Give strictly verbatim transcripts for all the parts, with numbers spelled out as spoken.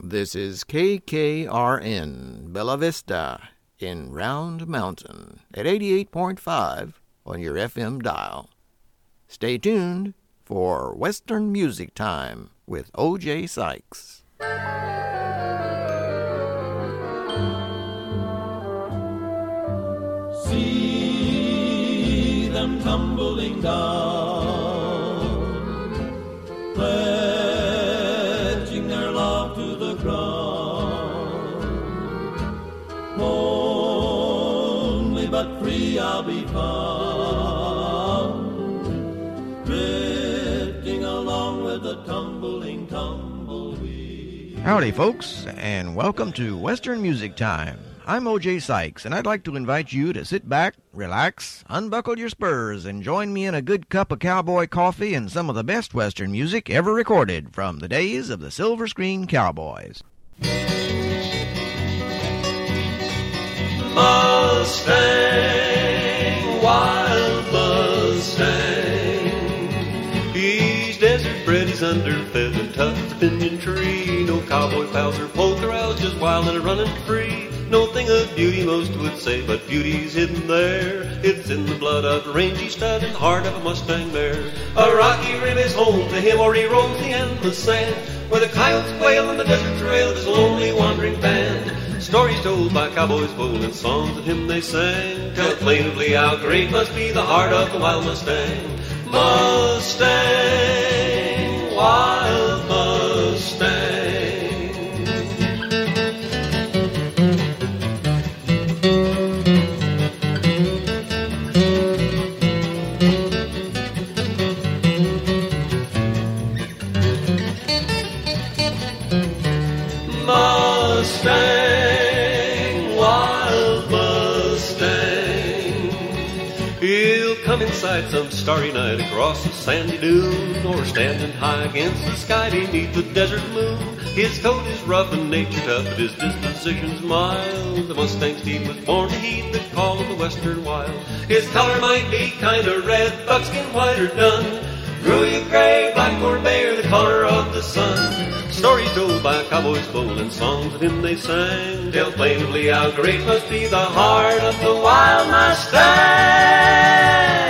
This is K K R N, Bella Vista, in Round Mountain, at eighty-eight point five on your F M dial. Stay tuned for Western Music Time with O J Sykes. See them tumbling down, pledging their love to the ground. Lonely but free I'll be found, drifting along with the tumbling tumbleweed. Howdy, folks, and welcome to Western Music Time. I'm O J Sykes, and I'd like to invite you to sit back, relax, unbuckle your spurs, and join me in a good cup of cowboy coffee and some of the best Western music ever recorded from the days of the Silver Screen Cowboys. Mustang, wild Mustang, he's desert bred, he's underfed and tough as a pinyon tree. No cowboy pals or polka rouse, just wild and running free. No thing of beauty most would say, but beauty's hidden there. It's in the blood of a rangy stud and the heart of a Mustang mare. A rocky rim is home to him, or he roams the endless sand, where the coyotes wail and the desert trail of his lonely wandering band. Stories told by cowboys bold and songs of him they sang, tell plaintively how great must be the heart of the wild Mustang. Mustang, wild Mustang. Mustang, wild Mustang, he'll come inside some starry night across a sandy dune, or standing high against the sky beneath the desert moon. His coat is rough and nature tough, but his disposition's mild. The Mustang steed was born to heed the call of the western wild. His color might be kinda red, buckskin white or dun, brilliant gray, black or bay, the color of the sun. Stories told by cowboys bold and songs of him they sang, tell plaintively how great must be the heart of the wild Mustang.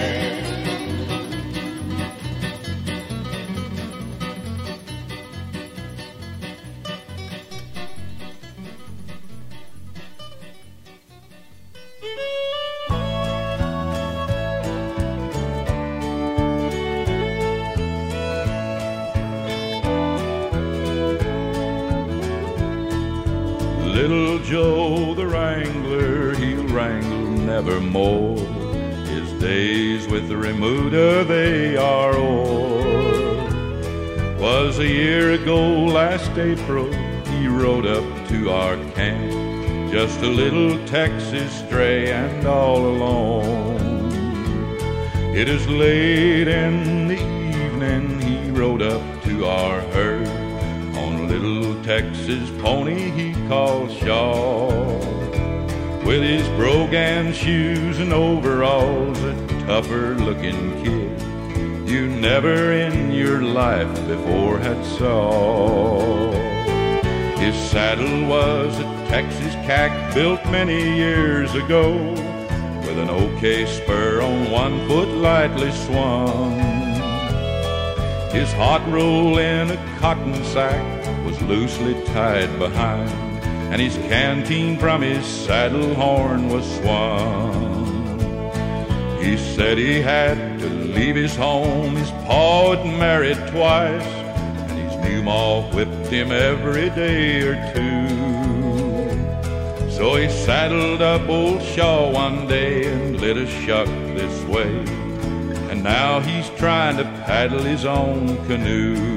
Little Joe the Wrangler, he'll wrangle nevermore. His days with the remuda, they are o'er. Was a year ago last April, he rode up to our camp, just a little Texas stray and all alone. It is late in the evening, he rode up to our herd, on a little Texas pony he called Shaw. With his brogan shoes and overalls, a tougher looking kid you never in your life before had saw. His saddle was a Texas cack built many years ago, with an OK spur on one foot lightly swung. His hot roll in a cotton sack was loosely tied behind, and his canteen from his saddle horn was swung. He said he had to leave his home, his pa had married twice, and his new ma whipped him every day or two. So he saddled up old Shaw one day and lit a shuck this way, and now he's trying to paddle his own canoe.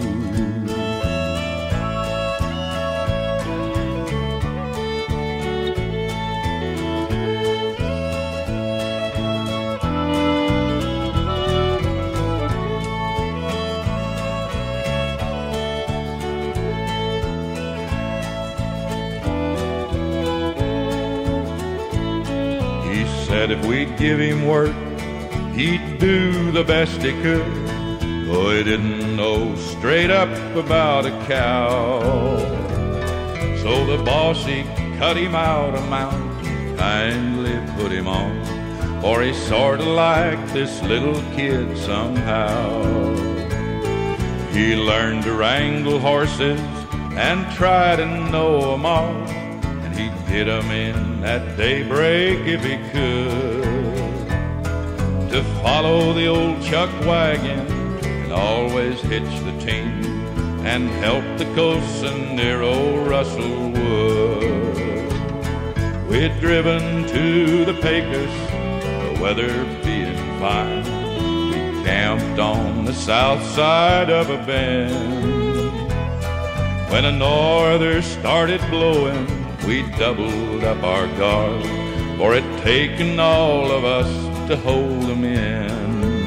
He said if we'd give him work, he'd do the best he could, though he didn't know straight up about a cow. So the boss, he cut him out a mount, kindly put him on, for he sorta liked this little kid somehow. He learned to wrangle horses and try to know 'em all, and he'd hit 'em in at daybreak if he could, to follow the old chuck wagon and always hitch the team and help the coast near old Russell Wood. We'd driven to the Pecos, the weather being fine. We camped on the south side of a bend. When a norther started blowing, we doubled up our guard, for it taken all of us to hold 'em in.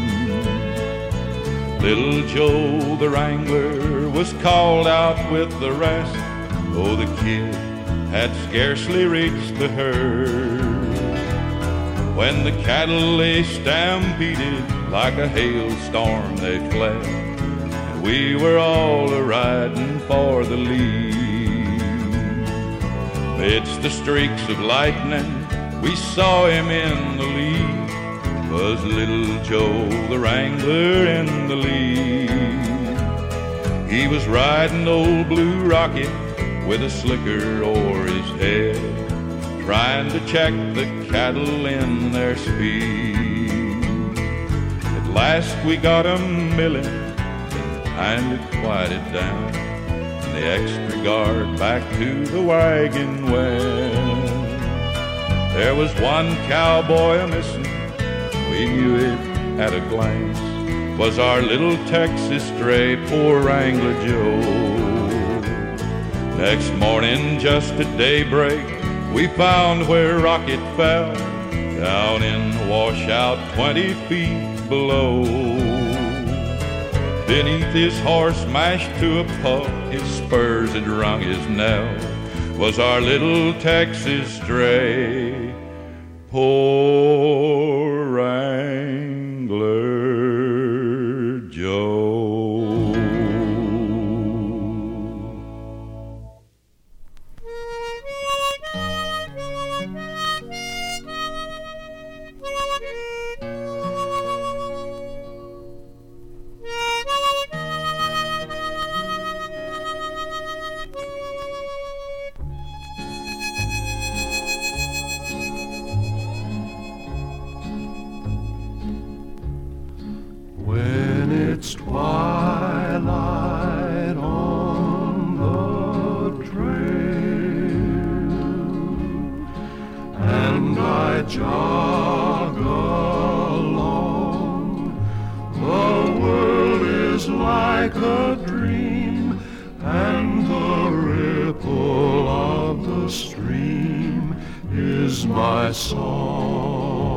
Little Joe the wrangler was called out with the rest. Oh, the kid had scarcely reached the herd when the cattle lay stampeded like a hailstorm they fled, and we were all a-riding for the lead. Midst the streaks of lightning, we saw him in the lead. Was little Joe the wrangler in the lead. He was riding old Blue Rocket with a slicker o'er his head, trying to check the cattle in their speed. At last we got 'em milling and kind of quieted down, and the extra guard back to the wagon went. There was one cowboy a-missing, we knew it at a glance, was our little Texas stray, poor Wrangler Joe. Next morning, just at daybreak, we found where Rocket fell, down in the washout twenty feet below. Beneath his horse, mashed to a pulp, his spurs had rung his knell, was our little Texas stray, poor Wrangler Joe. It's twilight on the trail, and I jog along. The world is like a dream, and the ripple of the stream is my song.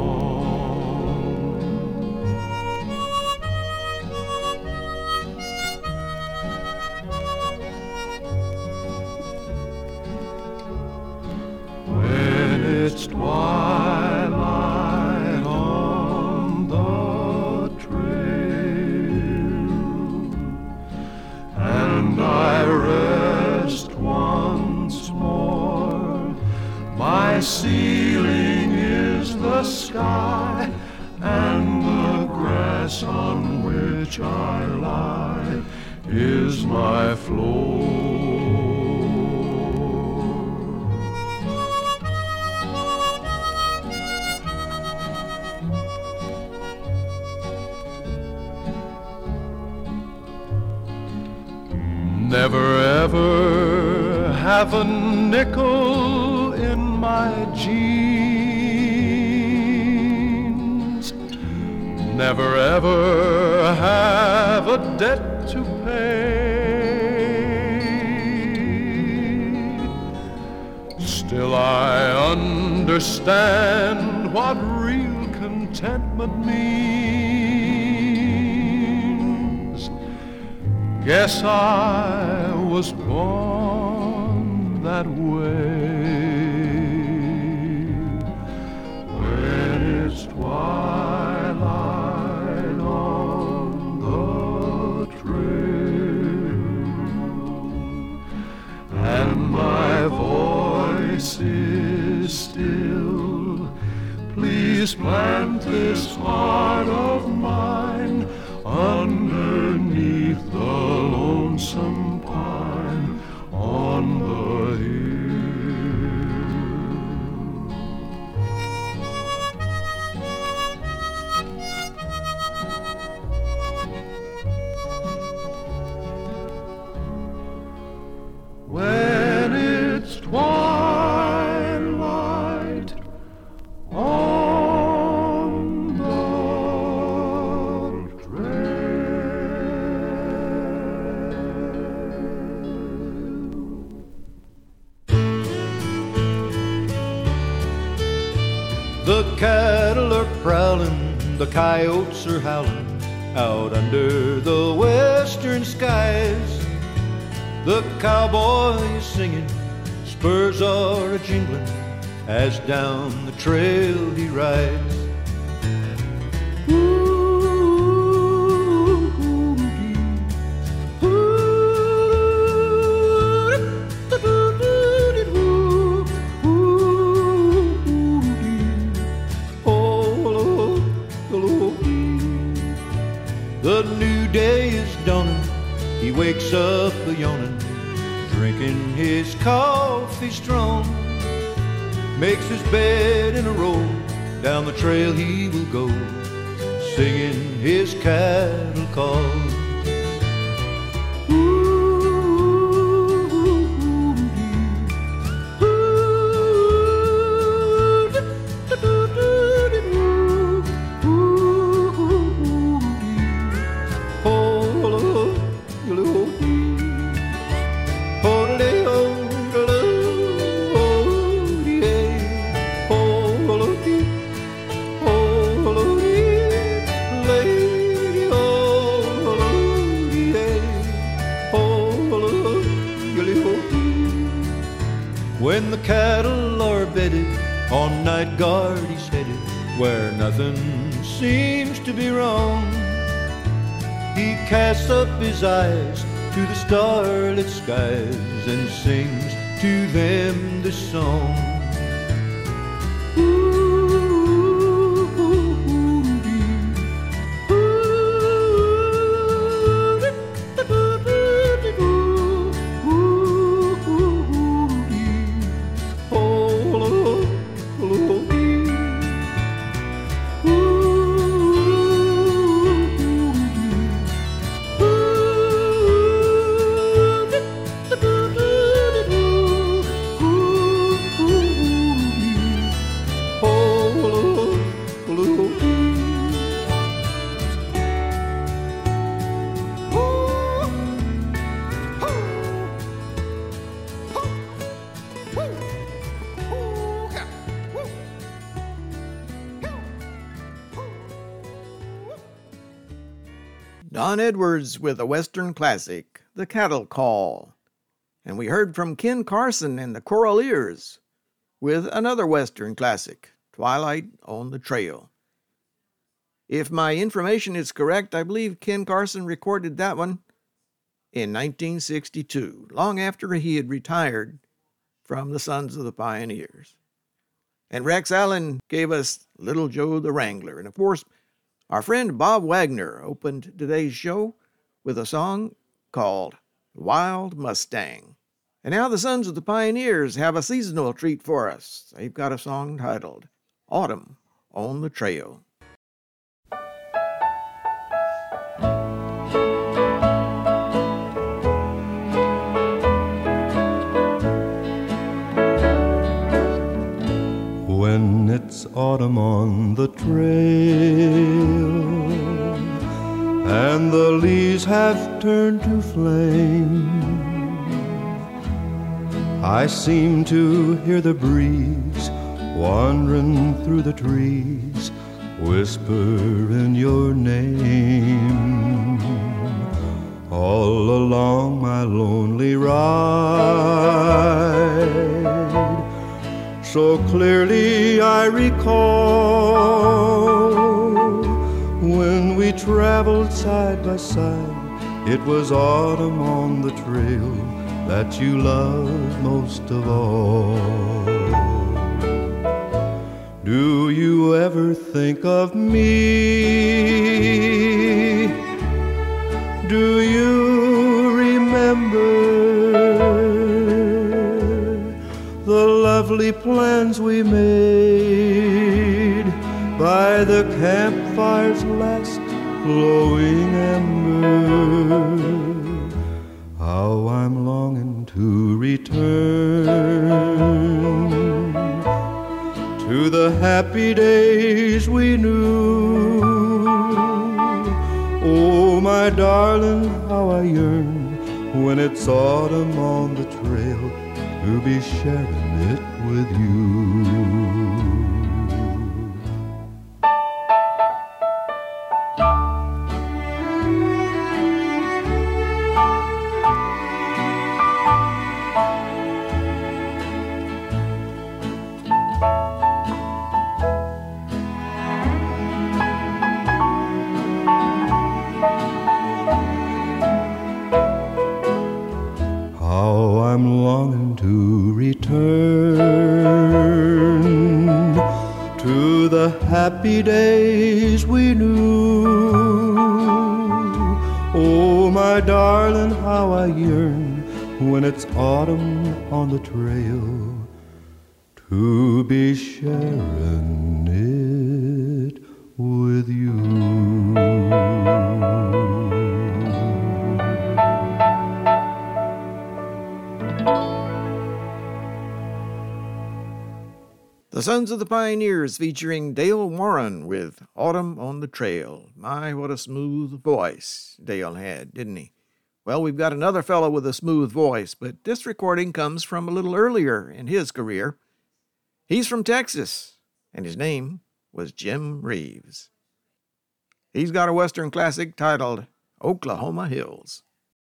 It's twilight on the trail, and I rest once more. My ceiling is the sky, and the grass on which I lie is my floor. Never ever have a nickel in my jeans. Never ever have a debt to pay. Still I understand what real contentment means. Guess I was born that way. When it's twilight on the trail, and my voice is still. Please plant this heart of mine underneath the lonesome pine on the hill. When it's twilight on the The cattle are prowling, the coyotes are howling out under the western skies. The cowboy is singing, spurs are a-jingling as down the trail he rides. The new day is dawning, he wakes up a-yawning, drinking his coffee strong, makes his bed in a row, down the trail he will go, singing his cattle call. When the cattle are bedded, on night guard he's headed, where nothing seems to be wrong. He casts up his eyes to the starlit skies and sings to them this song. Don Edwards with a Western classic, The Cattle Call. And we heard from Ken Carson and the Coraliers with another Western classic, Twilight on the Trail. If my information is correct, I believe Ken Carson recorded that one in nineteen sixty-two, long after he had retired from the Sons of the Pioneers. And Rex Allen gave us Little Joe the Wrangler. And of course, our friend Bob Wagner opened today's show with a song called Wild Mustang. And now the Sons of the Pioneers have a seasonal treat for us. They've got a song titled Autumn on the Trail. When it's autumn on the trail and the leaves have turned to flame, I seem to hear the breeze wandering through the trees, whispering your name. All along my lonely ride, so clearly I recall when we traveled side by side. It was autumn on the trail, that you love most of all. Do you ever think of me? Do you remember the lovely plans we made by the campfire's last glowing ember? How I'm longing to return to the happy days we knew. Oh, my darling, how I yearn when it's autumn on the trail to be sharing it with you. I'm longing to return to the happy days we knew. Oh, my darling, how I yearn when it's autumn on the trail to be sharing it with you. The Sons of the Pioneers featuring Dale Warren with Autumn on the Trail. My, what a smooth voice Dale had, didn't he? Well, we've got another fellow with a smooth voice, but this recording comes from a little earlier in his career. He's from Texas, and his name was Jim Reeves. He's got a Western classic titled Oklahoma Hills.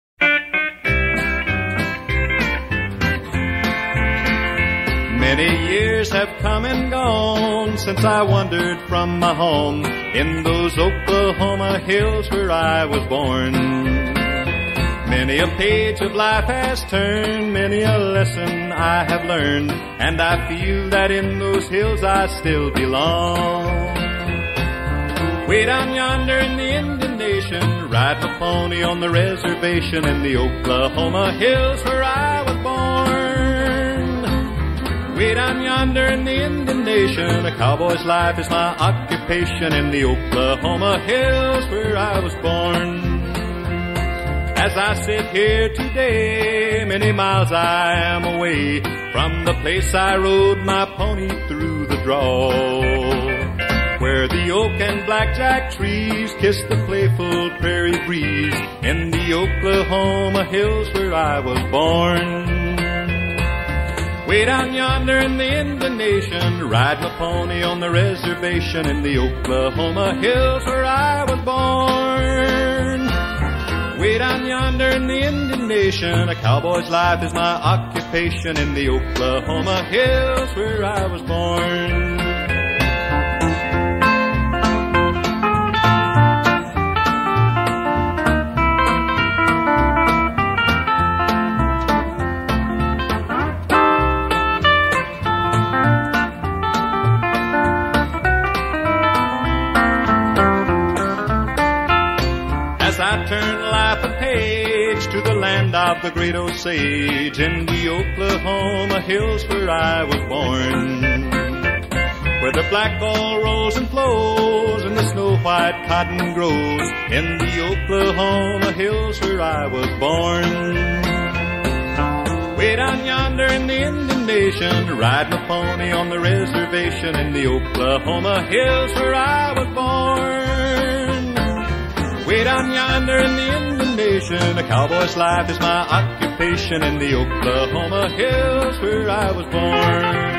Many years have come and gone since I wandered from my home in those Oklahoma hills where I was born. Many a page of life has turned, many a lesson I have learned, and I feel that in those hills I still belong. Way down yonder in the Indian Nation, ride my pony on the reservation in the Oklahoma hills where I was born. Way down yonder in the Indian Nation, a cowboy's life is my occupation in the Oklahoma hills where I was born. As I sit here today, many miles I am away from the place I rode my pony through the draw, where the oak and blackjack trees kiss the playful prairie breeze in the Oklahoma hills where I was born. Way down yonder in the Indian Nation, ride my pony on the reservation in the Oklahoma hills where I was born. Way down yonder in the Indian Nation, a cowboy's life is my occupation in the Oklahoma hills where I was born. Turn life a page to the land of the great Osage in the Oklahoma hills where I was born, where the black gold rolls and flows and the snow white cotton grows in the Oklahoma hills where I was born. Way down yonder in the Indian Nation, ride my pony on the reservation in the Oklahoma hills where I was born. Way down yonder in the Indian Nation, a cowboy's life is my occupation in the Oklahoma hills where I was born.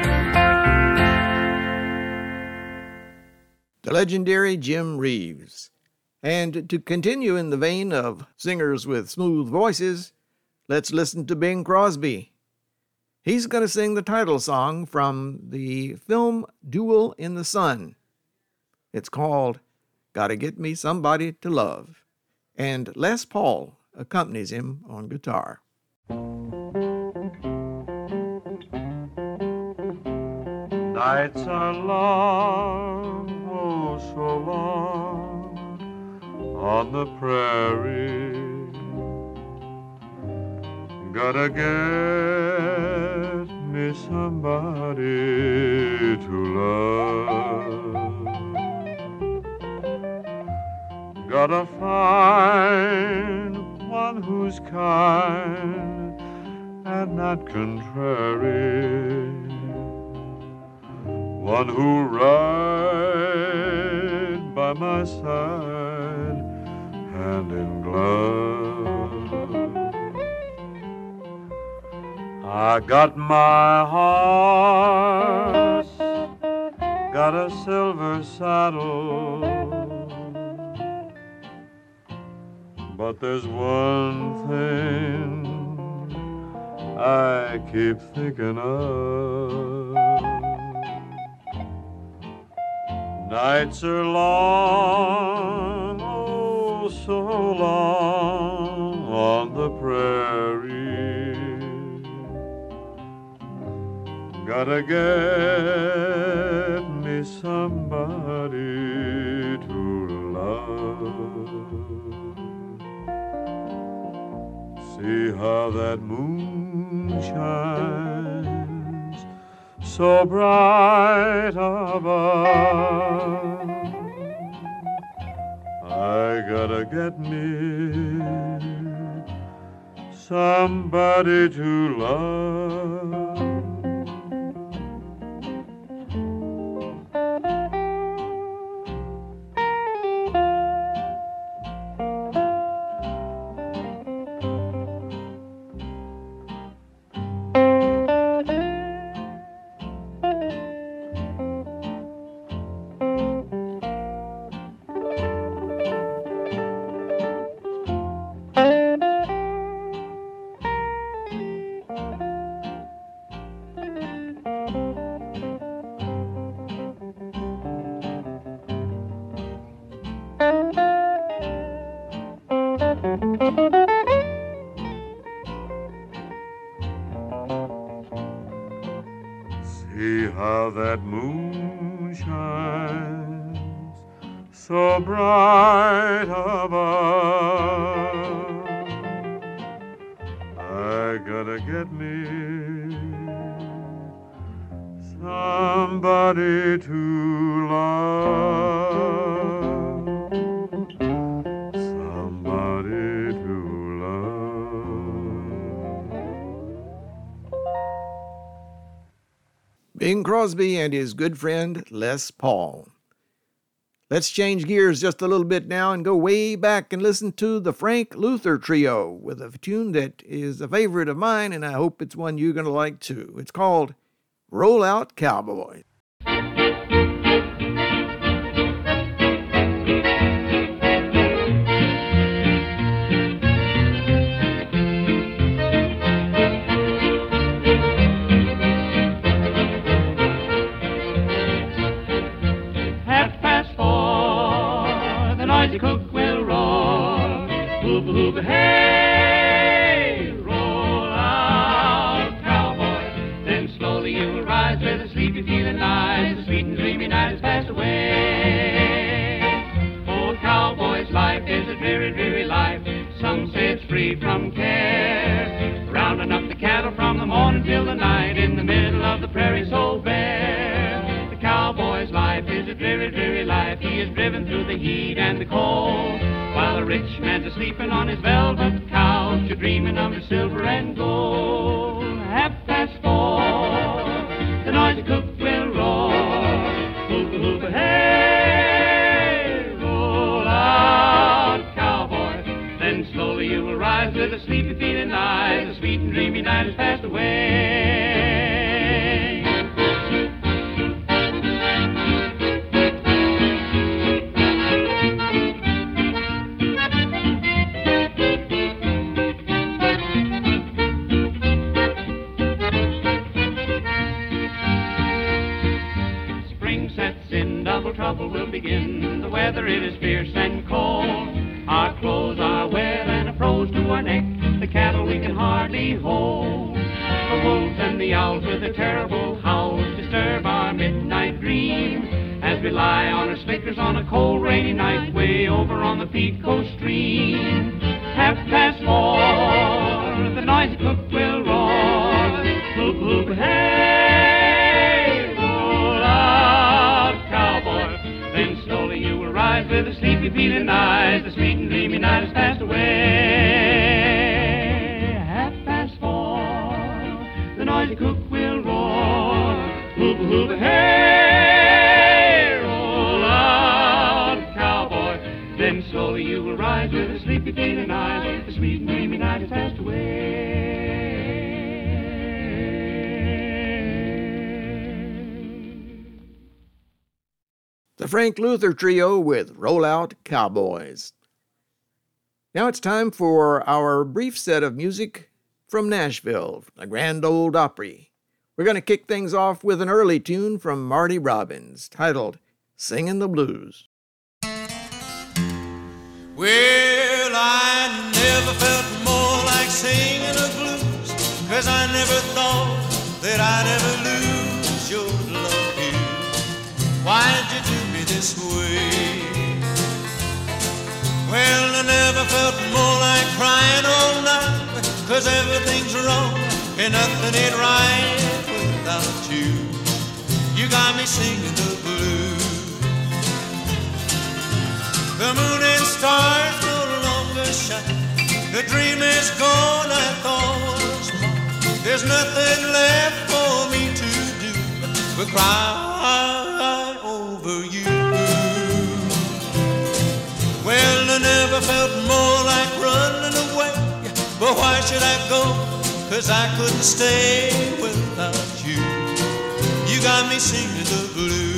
The legendary Jim Reeves. And to continue in the vein of singers with smooth voices, let's listen to Bing Crosby. He's going to sing the title song from the film Duel in the Sun. It's called Gotta Get Me Somebody to Love. And Les Paul accompanies him on guitar. Nights are long, oh so long, on the prairie. Gotta get me somebody to love. Gotta find one who's kind and not contrary, one who'll ride by my side, hand in glove. I got my horse, got a silver saddle, but there's one thing I keep thinking of. Nights are long, oh so long, on the prairie. Gotta get me somebody to love. See how that moon shines so bright above. I gotta get me somebody to love. See how that moon shines so bright above. I gotta get me somebody to love. Somebody to love. Bing Crosby and his good friend Les Paul. Let's change gears just a little bit now and go way back and listen to the Frank Luther Trio with a tune that is a favorite of mine, and I hope it's one you're going to like too. It's called Roll Out Cowboy. The cook will roar, hooba hooba hey, roll out cowboy. Then slowly you will rise with a sleepy feeling nice. The sweet and dreamy night has passed away. Old cowboy's life is a dreary, dreary life. Some say it's free from care, rounding up the cattle from the morning till the night in the middle of the prairie so bare. The cowboy's life is a dreary, dreary life. He is driven through the heat and the cold, while the rich man's a-sleeping on his velvet couch, a-dreaming of the silver and gold. Half past four, the noisy cook will roar, hooba hooba hey, roll out cowboy. Then slowly you will rise with a sleepy feeling eyes. The sweet and dreamy night has passed away. Trouble will begin. The weather it is fierce and cold. Our clothes are wet and froze to our neck. The cattle we can hardly hold. The wolves and the owls with their terrible howls disturb our midnight we lie on our slickers on a cold rainy night way over on the Pico stream. Half past four, the noisy cook will roar. Hoop, hoop, hey, roll out, cowboy. Then slowly you will rise with a sleepy feeling eyes. The sweet and dreamy night has passed away. Half past four, the noisy cook will roar. Hoop, hoop, hey, roll out, cowboy. Then slowly you will rise with a sleepy feeling eyes. The sweet and dreamy night has passed away. The Frank Luther Trio with Roll Out Cowboys. Now it's time for our brief set of music from Nashville, the Grand Ole Opry. We're going to kick things off with an early tune from Marty Robbins titled Singin' the Blues. Well, I never felt more like singing the blues, 'cause I never thought that I'd ever lose your love here. Why'd you do me this way? Well, I never felt more like crying all night, 'cause everything's wrong and nothing ain't right without you. You got me singing the blues. The moon and stars no longer shine. The dream is gone, I thought was mine. There's nothing left for me to do but cry over you. Well, I never felt more like running away, but why should I go? 'Cause I couldn't stay without you. You got me singing the blues.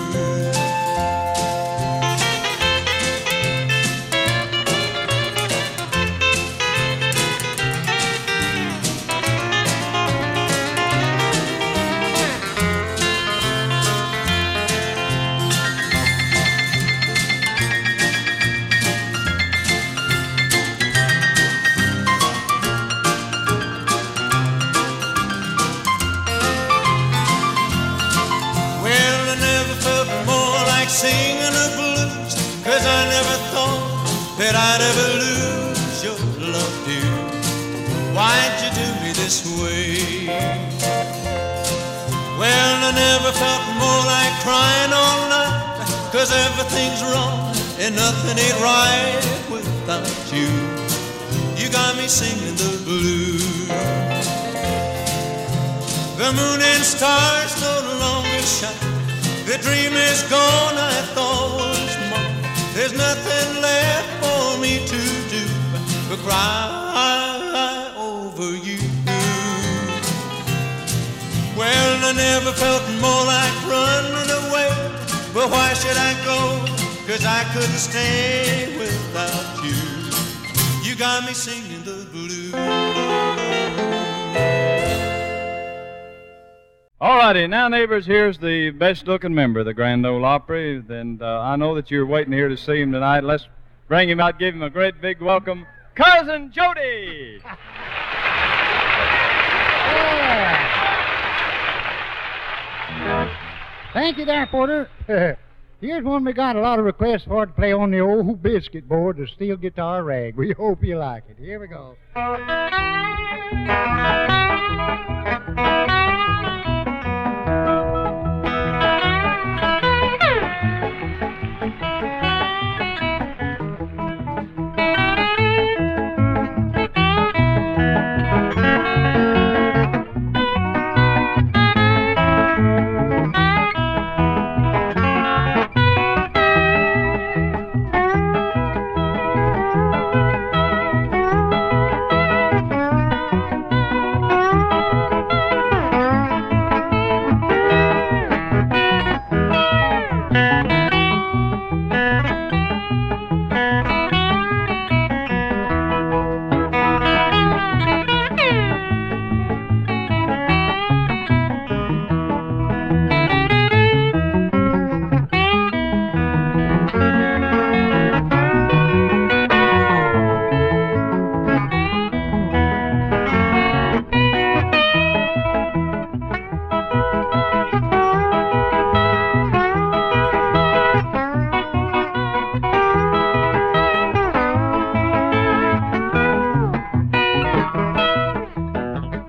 Singing the blues, 'cause I never thought that I'd ever lose your love, dear. Why'd you do me this way? Well, I never felt more like crying all night, 'cause everything's wrong and nothing ain't right without you. You got me singing the blues. The moon and stars no longer shine. The dream is gone, I thought was mine. There's nothing left for me to do but cry over you. Well, I never felt more like running away, but why should I go? 'Cause I couldn't stay without you. You got me singing the blues. All righty, now, neighbors, here's the best-looking member of the Grand Ole Opry, and uh, I know that you're waiting here to see him tonight. Let's bring him out, give him a great big welcome, Cousin Jody! Yeah. Thank you there, Porter. Here's one we got a lot of requests for to play on the old biscuit board, the steel guitar rag. We hope you like it. Here we go.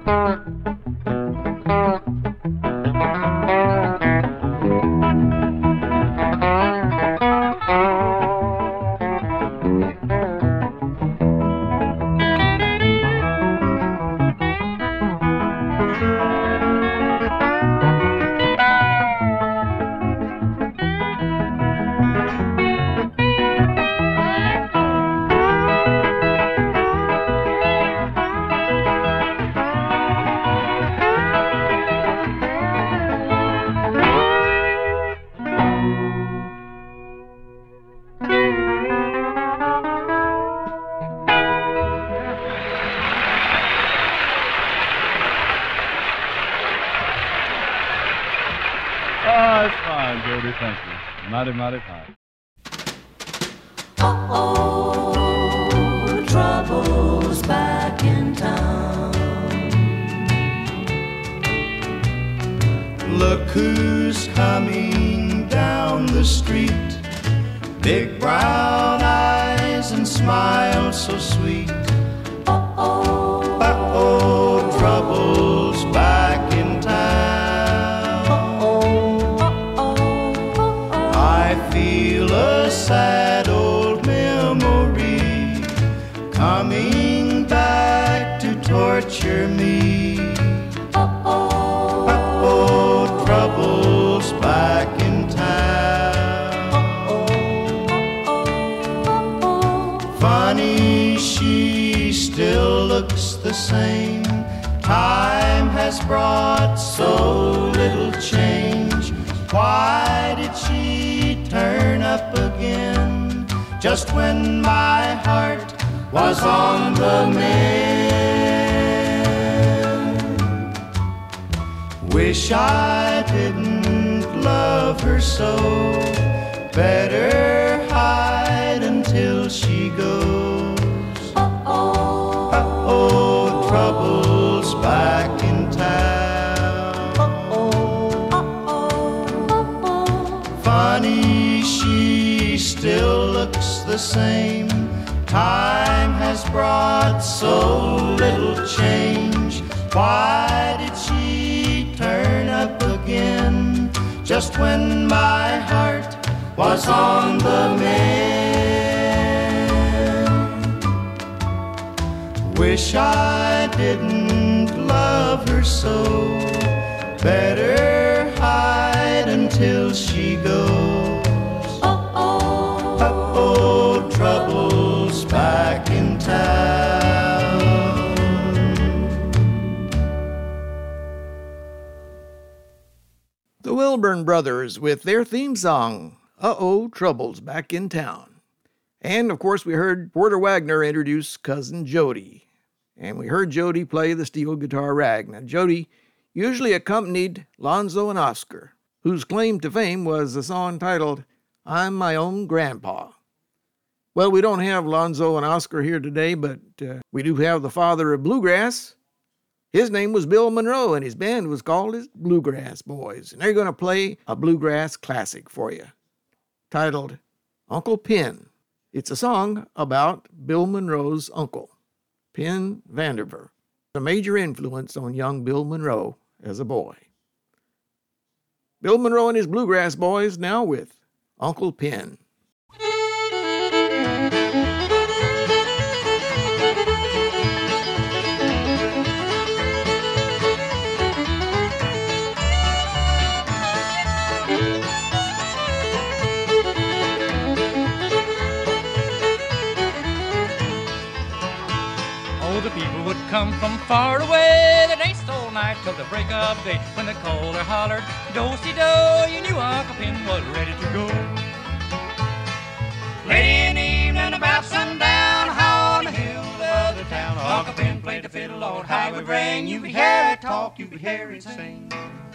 Oh, it's fine, Jody. Thank you. Mighty, mighty fine. Uh-oh, trouble's back in town. Look who's coming down the street. Big brown eyes and smile so sweet. Uh-oh, uh-oh, trouble's back in town. uh-oh, uh-oh. I feel a sad old memory coming back to torture me. Uh-oh, uh-oh, trouble's back in town. uh-oh. Funny, she still looks the same. Time has brought so little change. Why did she turn up again just when my heart was on the mend? Wish I didn't love her so. Better hide until she goes. Uh-oh, uh-oh, trouble's back in town. uh-oh, uh-oh. Funny, she still looks the same. Time has brought so little change. Why did she turn up again just when my heart was on the mend? Wish I didn't love her so. Better hide until she goes. Uh-oh, uh-oh, trouble's back in town. The Wilburn Brothers with their theme song, Uh-oh, Trouble's Back in Town. And, of course, we heard Porter Wagner introduce Cousin Jody. And we heard Jody play the steel guitar rag. Now, Jody usually accompanied Lonzo and Oscar, whose claim to fame was a song titled, I'm My Own Grandpa. Well, we don't have Lonzo and Oscar here today, but uh, we do have the father of bluegrass. His name was Bill Monroe, and his band was called his Bluegrass Boys. And they're going to play a bluegrass classic for you, titled Uncle Pen. It's a song about Bill Monroe's uncle, Pen Vanderver, a major influence on young Bill Monroe as a boy. Bill Monroe and his Bluegrass Boys now with Uncle Pen. The people would come from far away. The danced all night till the break of day. When the caller hollered, do-si-do, you knew Uncle Pen was ready to go. Late in the evening about sundown, high on the hill of the town, Uncle Pen played the fiddle, Lord, how it would ring. You could hear it talk, you could hear it sing.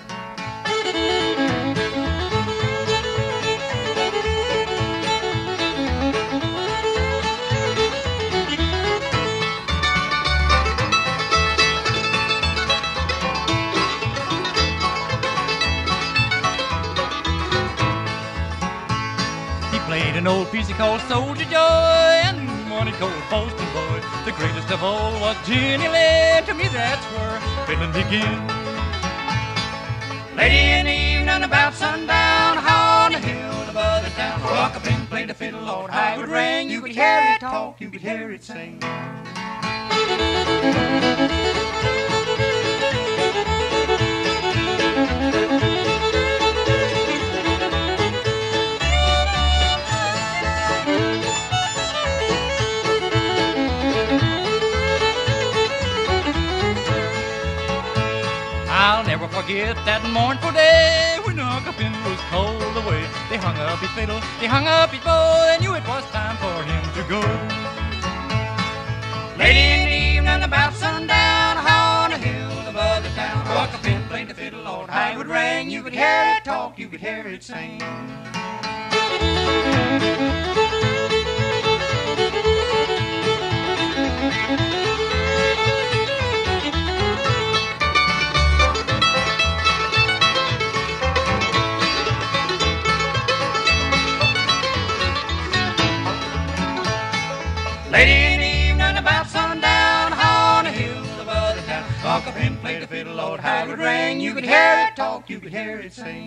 Played an old piece he called Soldier Joy, and one he called Posting Boy. The greatest of all was Jenny Lind. To me that's where fiddling begin. Lady in the evening about sundown, high on the hill above the town, rock up and play the fiddle, Lord, how it would ring. You could hear it talk, you could hear it sing. I'll never forget that mournful day when Uncle Ben was called away. They hung up his fiddle, they hung up his bow, they knew it was time for him to go. Late in the evening about sundown, high on the hill above the town, Uncle Ben played the fiddle, Lord, how it would ring. You could hear it talk, you could hear it sing. Late in the evening about sundown, high on the hill above the town, Uncle Ben played the fiddle, Lord, how it would ring. You could hear it talk, you could hear it sing.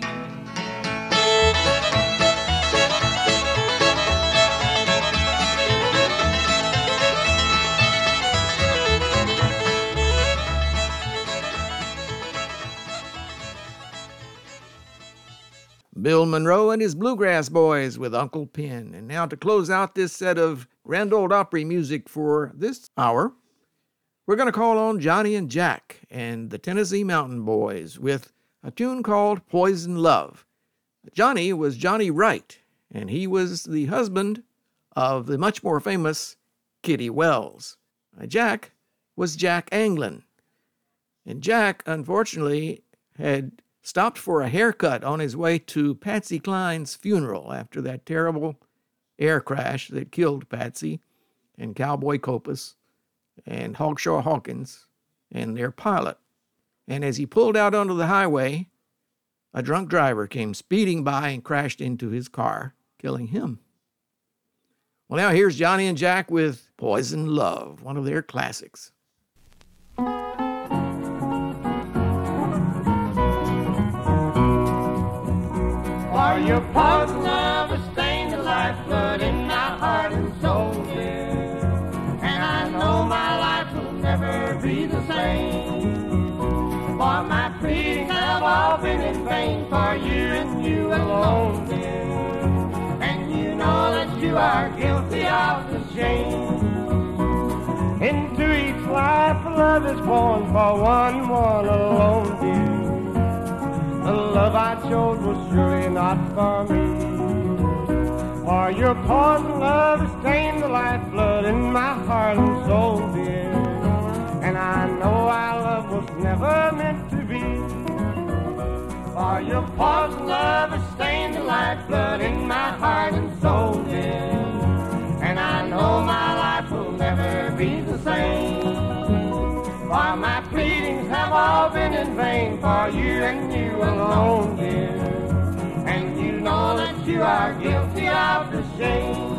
Bill Monroe and his Bluegrass Boys with Uncle Ben. And now to close out this set of Grand Ole Opry music for this hour, we're going to call on Johnny and Jack and the Tennessee Mountain Boys with a tune called Poison Love. Johnny was Johnny Wright, and he was the husband of the much more famous Kitty Wells. Jack was Jack Anglin. And Jack, unfortunately, had stopped for a haircut on his way to Patsy Cline's funeral after that terrible air crash that killed Patsy and Cowboy Copas and Hawkshaw Hawkins and their pilot. And as he pulled out onto the highway, a drunk driver came speeding by and crashed into his car, killing him. Well, now here's Johnny and Jack with Poison Love, one of their classics. For your poison love has stained the lifeblood in my heart and soul, dear. And I know my life will never be the same. For my pleadings have all been in vain for you and you alone, dear. And you know that you are guilty of the shame. Into each life love is born for one, one alone, dear. The love I chose was surely not for me. For your poison love has stained the lifeblood in my heart and soul, dear. And I know our love was never meant to be. For your poison love has stained the lifeblood in my heart and soul, dear. And I know my life will never be the same. For my pleadings have all been in vain for you and you alone, dear. And you know that you are guilty of the shame.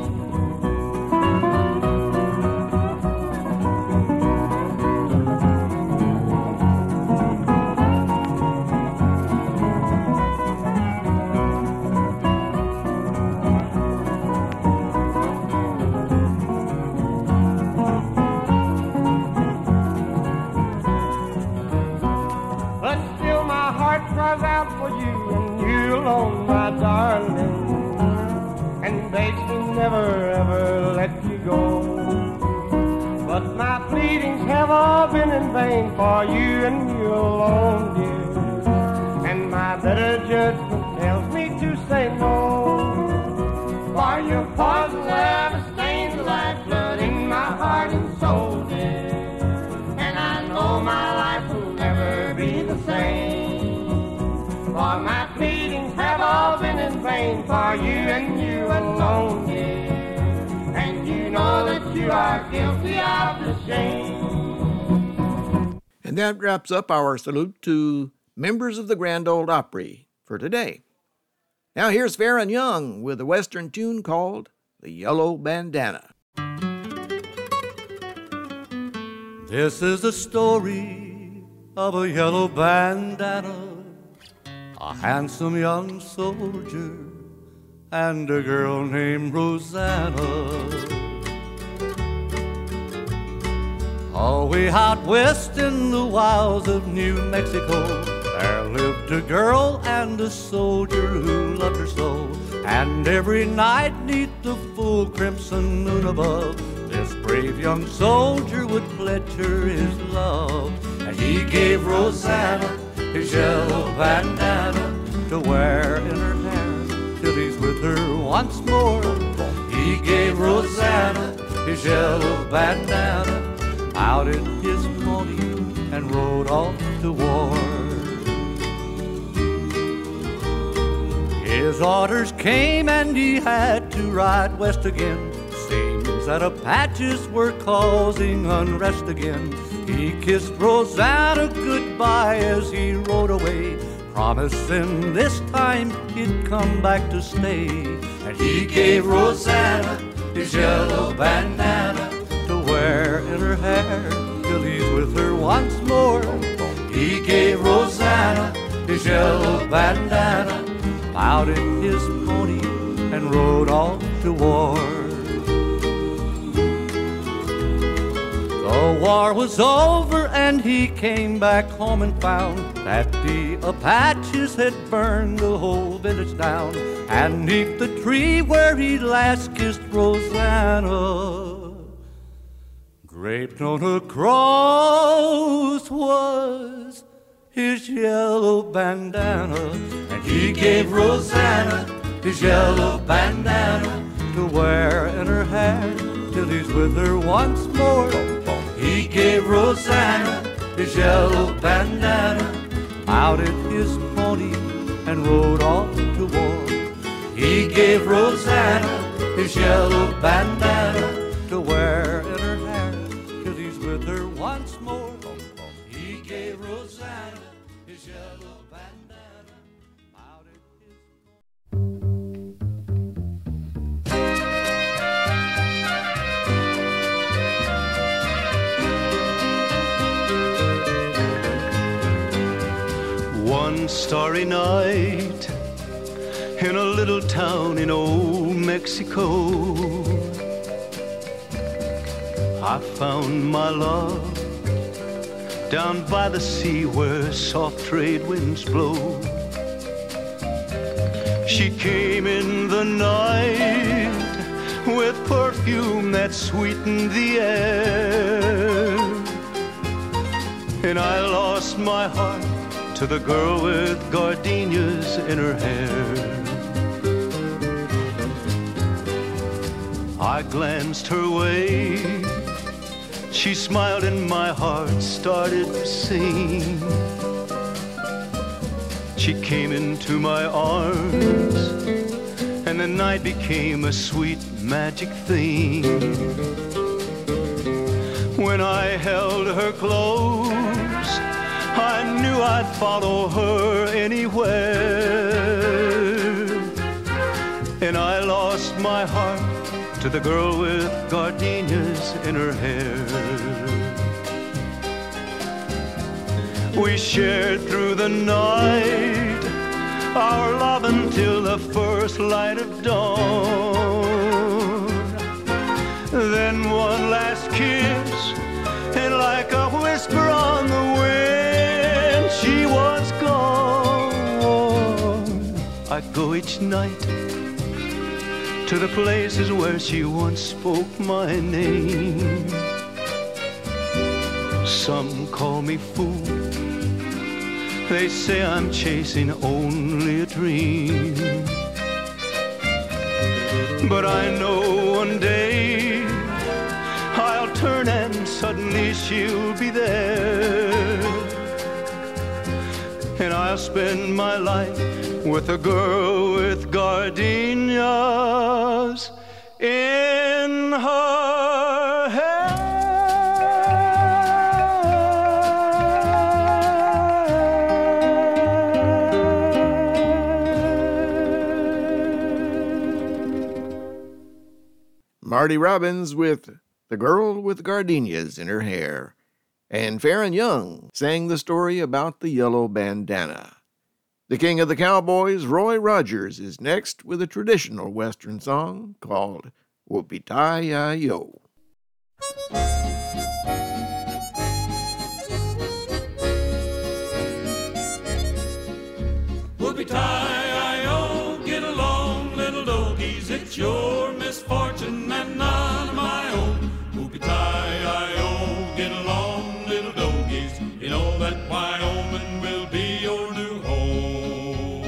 Cries out for you and you alone, my darling, and begs me never ever let you go. But my pleadings have all been in vain for you and you alone, dear. And my better judgment tells me to say no. For your poison love has stained the lifeblood in my heart and soul, dear. And I know my life will never be the same. For my pleadings have all been in vain for you and you alone, dear. And you know that you are guilty of the shame. And that wraps up our salute to members of the Grand Ole Opry for today. Now here's Farron Young with a Western tune called The Yellow Bandana. This is the story of a yellow bandana, a handsome young soldier, and a girl named Rosanna. All way out west in the wilds of New Mexico, there lived a girl and a soldier who loved her so. And every night neath the full crimson moon above, this brave young soldier would pledge her his love. And he gave Rosanna his yellow bandana to wear in her hair till he's with her once more. He gave Rosanna his yellow bandana, mounted his pony and rode off to war. His orders came and he had to ride west again. Seems that Apaches were causing unrest again. He kissed Rosanna goodbye as he rode away, promising this time he'd come back to stay. And he gave Rosanna his yellow bandana to wear in her hair till he's with her once more. He gave Rosanna his yellow bandana, mounted his pony and rode off to war. The war was over and he came back home and found that the Apaches had burned the whole village down. And neath the tree where he last kissed Rosanna, draped on a cross was his yellow bandana. And he gave Rosanna his yellow bandana to wear in her hair till he's with her once more. He gave Rosanna his yellow bandana, mounted his pony and rode off to war. He gave Rosanna his yellow bandana to wear in her hair till he's with her once more. He gave Rosanna his yellow bandana, mounted his... One starry night in a little town in old Mexico, I found my love down by the sea where soft trade winds blow. She came in the night with perfume that sweetened the air, and I lost my heart to the girl with gardenias in her hair. I glanced her way, she smiled and my heart started to sing. She came into my arms and the night became a sweet magic thing. When I held her close, I knew I'd follow her anywhere, and I lost my heart to the girl with gardenias in her hair. We shared through the night our love until the first light of dawn. Then one last kiss, and like a whisper on the wind, she was gone. I go each night to the places where she once spoke my name. Some call me fool, they say I'm chasing only a dream. But I know one day I'll turn and suddenly she'll be there, and I'll spend my life with a girl with gardenias in her hair. Marty Robbins with The Girl with Gardenias in Her Hair. And Farron Young sang the story about the yellow bandana. The king of the cowboys, Roy Rogers, is next with a traditional Western song called Whoopee-Tie-I-O. Whoopee-tie-I-O, get along, little doggies, it's your misfortune and none of my own. Whoopee-tie-I-O, get along, little doggies, you know that Wyoming will be your new home.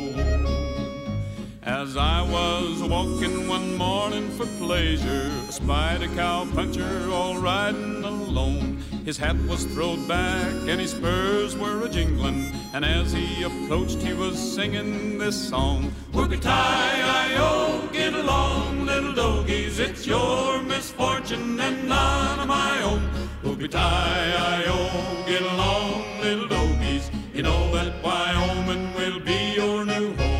As I was walking one morning for pleasure, I spied a cowpuncher all riding alone. His hat was throwed back and his spurs were a-jingling, and as he approached he was singing this song. Whoopee-tie-I-O, get along, little doggies, it's your misfortune and none of my own. Whoopee-tie-I-O, get along, little doggies, you know that Wyoming will be your new home.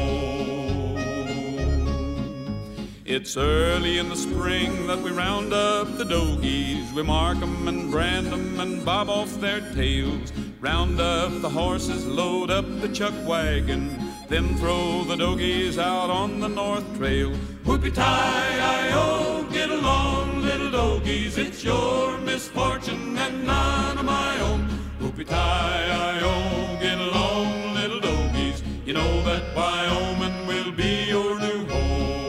It's early in the spring that we round up the dogies. We mark 'em and brand 'em and bob off their tails. Round up the horses, load up the chuck wagon, then throw the dogies out on the north trail. Whoopee-tie-I-O, get along, little dogies, it's your misfortune and none of my own. Whoopee-tie-I-O, get along, little dogies, you know that Wyoming will be your new home.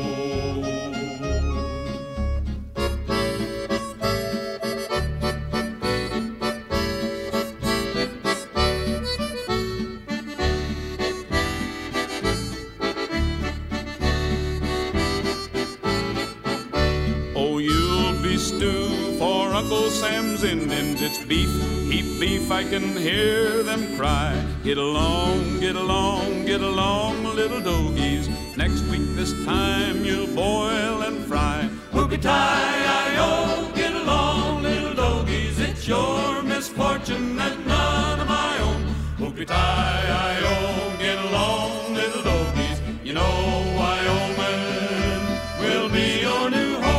Stew for Uncle Sam's Indians. It's beef, heap beef, I can hear them cry. Get along, get along, get along, little dogies. Next week this time you'll boil and fry. Whoopee-tie-I-O, get along, little dogies. It's your misfortune and none of my own. Whoopee-tie-I-O, get along, little dogies. You know Wyoming will be your new home.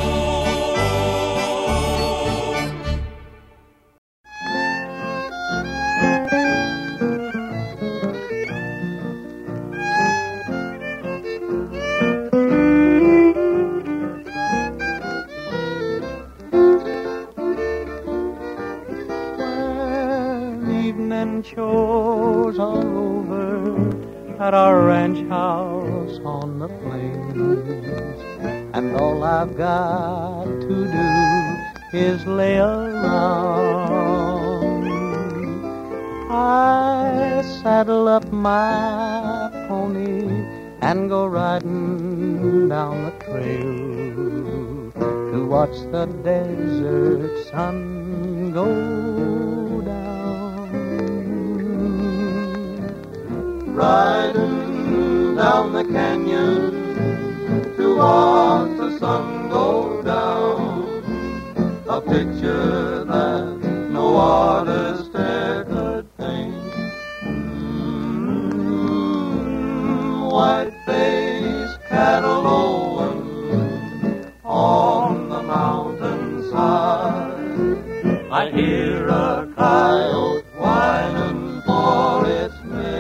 Chores are over at our ranch house on the plains, and all I've got to do is lay around. I saddle up my pony and go riding down the trail to watch the desert sun go riding down the canyon to watch the sun go down. A picture that no artist ever could paint. Mm, white-faced cattle lowing on the mountainside. I hear a coyote whining for its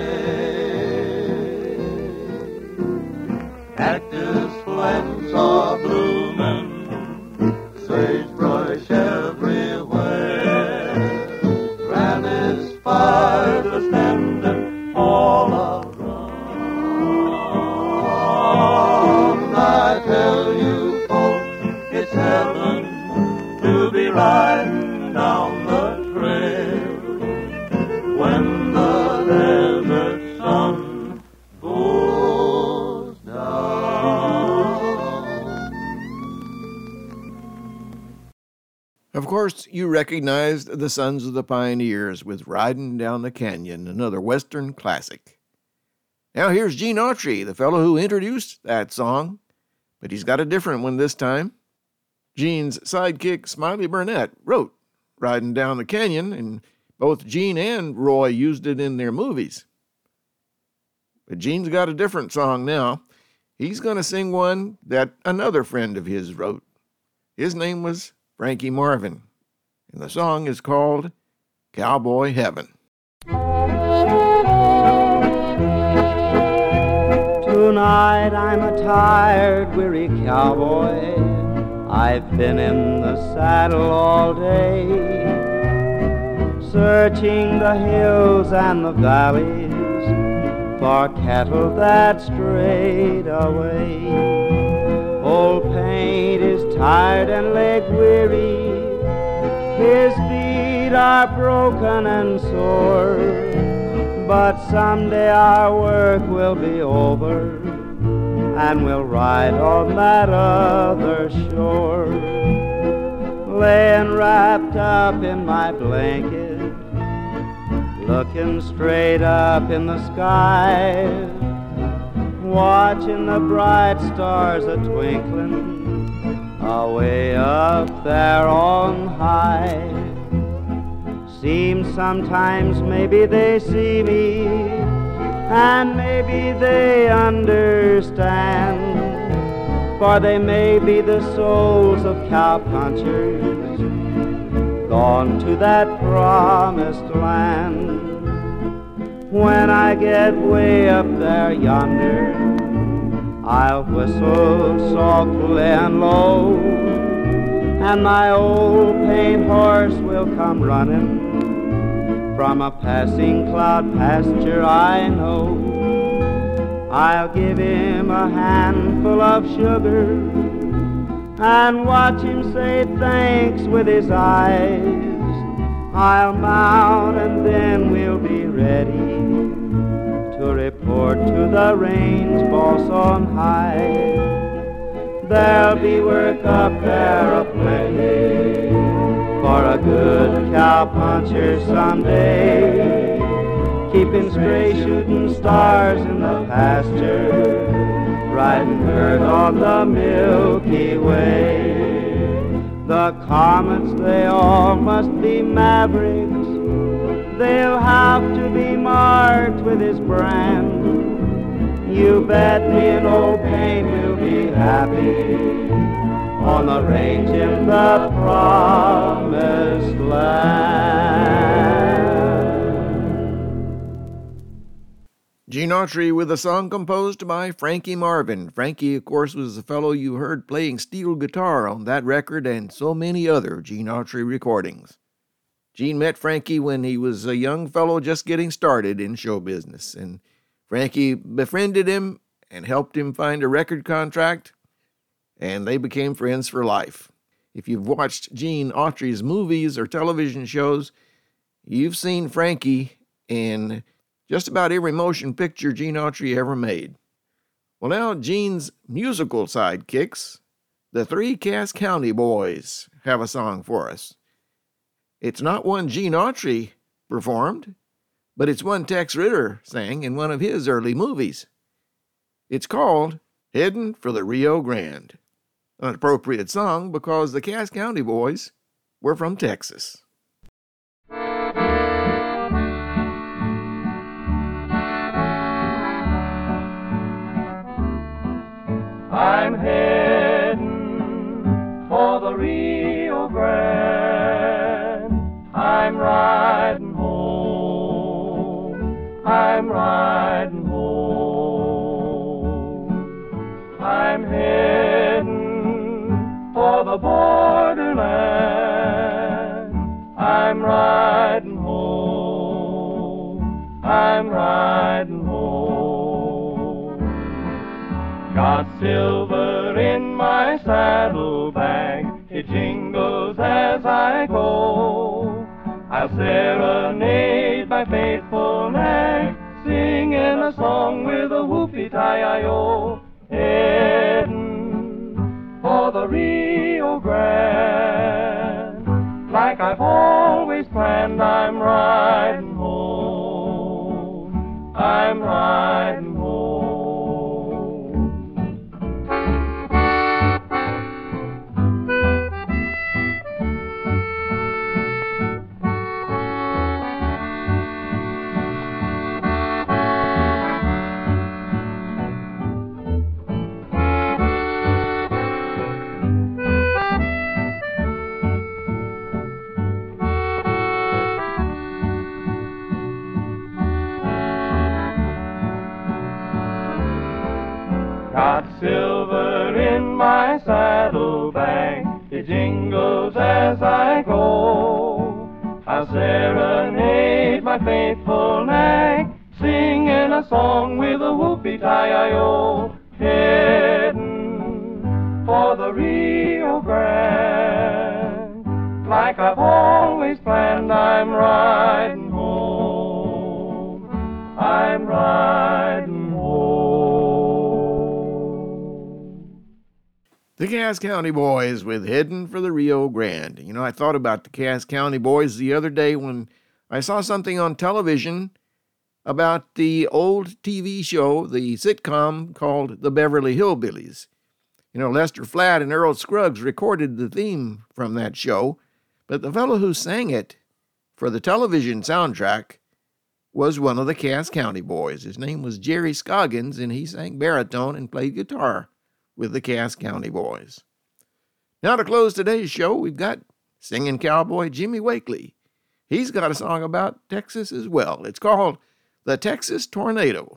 cactus plants are blooming, sagebrush everywhere. Granny's fires are standing all around. I tell you folks, it's heaven to be riding down the trail when the desert sun goes down. Of course, you recognized the Sons of the Pioneers with Riding Down the Canyon, another Western classic. Now here's Gene Autry, the fellow who introduced that song, but he's got a different one this time. Gene's sidekick, Smiley Burnett, wrote Riding Down the Canyon, and both Gene and Roy used it in their movies. But Gene's got a different song now. He's going to sing one that another friend of his wrote. His name was Frankie Marvin, and the song is called Cowboy Heaven. Tonight I'm a tired, weary cowboy. I've been in the saddle all day, searching the hills and the valleys for cattle that strayed away. Old Paint is tired and leg weary, his feet are broken and sore, but someday our work will be over and we'll ride on that other shore. Laying wrapped up in my blanket, looking straight up in the sky, watching the bright stars a-twinkling away up there on high. Seems sometimes maybe they see me, and maybe they understand, for they may be the souls of cowpunchers gone to that promised land. When I get way up there yonder, I'll whistle softly and low, and my old paint horse will come running from a passing cloud pasture I know. I'll give him a handful of sugar and watch him say thanks with his eyes. I'll mount and then we'll be ready to report to the range boss on high. There'll be work up there a-plenty for a good cowpuncher someday, keeping stray shooting stars in the pasture, riding herd on the Milky Way. The comets, they all must be mavericks, they'll have to be marked with his brand. You bet me an old Paint will be happy on the range in the promised land. Gene Autry with a song composed by Frankie Marvin. Frankie, of course, was the fellow you heard playing steel guitar on that record and so many other Gene Autry recordings. Gene met Frankie when he was a young fellow just getting started in show business, and Frankie befriended him and helped him find a record contract, and they became friends for life. If you've watched Gene Autry's movies or television shows, you've seen Frankie in just about every motion picture Gene Autry ever made. Well, now Gene's musical sidekicks, the Three Cass County Boys, have a song for us. It's not one Gene Autry performed, but it's one Tex Ritter sang in one of his early movies. It's called Headin' for the Rio Grande, an appropriate song because the Cass County Boys were from Texas. I'm heading for the Rio Grande. I'm riding home. I'm riding home. I'm heading for the borderland. I'm riding home. I'm riding home. Got silver in my saddlebag, it jingles as I go. I'll serenade my faithful nag, singing a song with a whoopee-tie-I-O. Heading for the Rio Grande, like I've always planned, I'm riding home. I'm riding home. Got silver in my saddlebag, it jingles as I go. I'll serenade my faithful nag, singing a song with a whoopee-tie-I-O. Heading for the Rio Grande, like I've always planned, I'm riding home. I'm riding home. The Cass County Boys with Heading for the Rio Grande. You know, I thought about the Cass County Boys the other day when I saw something on television about the old T V show, the sitcom called The Beverly Hillbillies. You know, Lester Flatt and Earl Scruggs recorded the theme from that show, but the fellow who sang it for the television soundtrack was one of the Cass County Boys. His name was Jerry Scoggins, and he sang baritone and played guitar with the Cass County Boys. Now to close today's show, we've got singing cowboy Jimmy Wakely. He's got a song about Texas as well. It's called The Texas Tornado.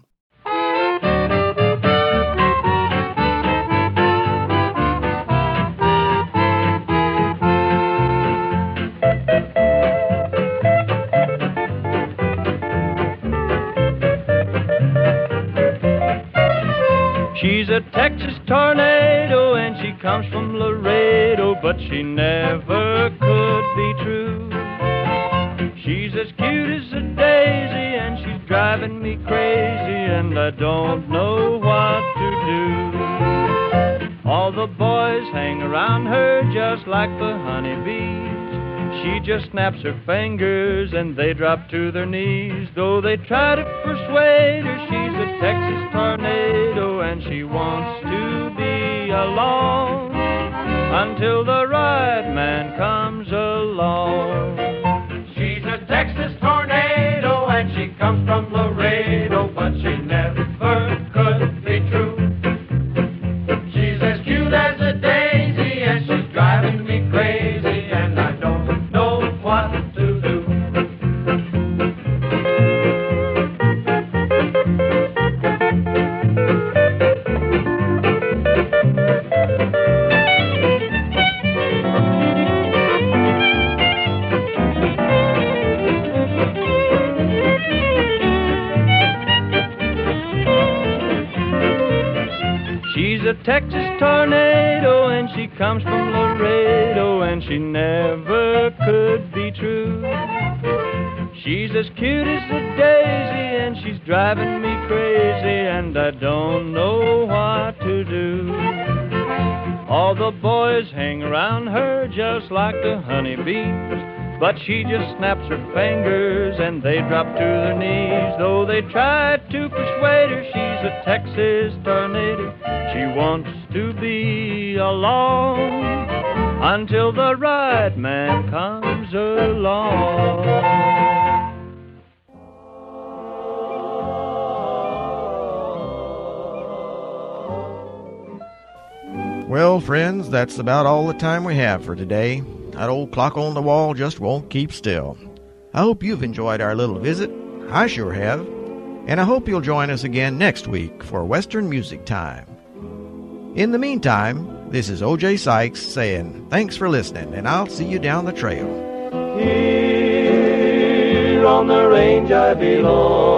She's a Texas tornado and she comes from Laredo, but she never could be true. She's as cute as a daisy and she's driving me crazy, and I don't know what to do. All the boys hang around her just like the honeybees. She just snaps her fingers and they drop to their knees. Though they try to persuade her, she's a Texas tornado and she wants to be alone until the right man comes along. She's a Texas tornado and she comes from Laredo, but she never could be true. She's as cute as a daisy and she's driving me crazy, and I don't know what to do. She's a Texas tornado and she comes from Laredo, and she never could be true. She's as cute as a daisy and she's driving me crazy, and I don't know what to do. All the boys hang around her just like the honeybees, but she just snaps her fingers and they drop to their knees. Though they try to persuade her, she's a Texas tornado. She wants to be alone until the right man comes along. Well, friends, that's about all the time we have for today. That old clock on the wall just won't keep still. I hope you've enjoyed our little visit. I sure have. And I hope you'll join us again next week for Western Music Time. In the meantime, this is O J Sykes saying thanks for listening, and I'll see you down the trail. Here on the range I belong.